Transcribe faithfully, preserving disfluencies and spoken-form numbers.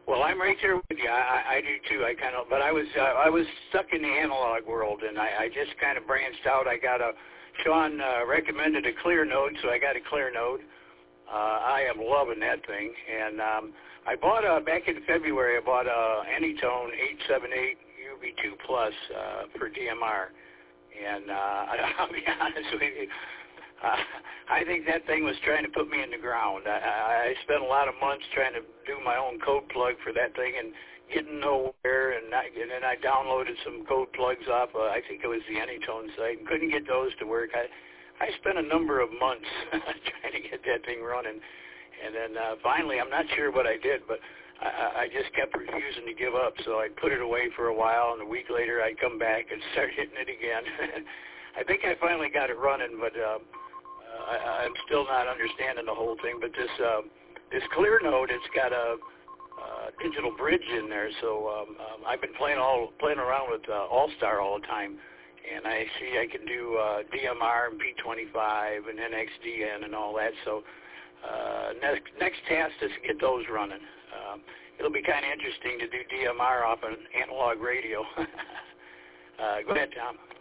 Well, I'm right there with you. I, I do too. I kind of, but I was uh, I was stuck in the analog world, and I, I just kind of branched out. I got a Sean uh, recommended a clear node, so I got a clear node. Uh, I am loving that thing, and um, I bought a back in February. I bought a Anytone eight seventy-eight U V two Plus uh, for D M R, and uh, I'll be honest with you. Uh, I think that thing was trying to put me in the ground. I, I spent a lot of months trying to do my own code plug for that thing and getting nowhere. And, I, and then I downloaded some code plugs off, uh, I think it was the Anytone site, and couldn't get those to work. I, I spent a number of months trying to get that thing running. And then uh, finally, I'm not sure what I did, but I, I just kept refusing to give up. So I put it away for a while, and a week later I'd come back and start hitting it again. I think I finally got it running, but... Uh, I, I'm still not understanding the whole thing, but this uh, this clear node, it's got a uh, digital bridge in there. So um, um, I've been playing all playing around with uh, All-Star all the time, and I see I can do uh, D M R and P twenty-five and N X D N and all that. So uh, next next task is to get those running. Um, it'll be kind of interesting to do D M R off an analog radio. uh, go ahead, Tom.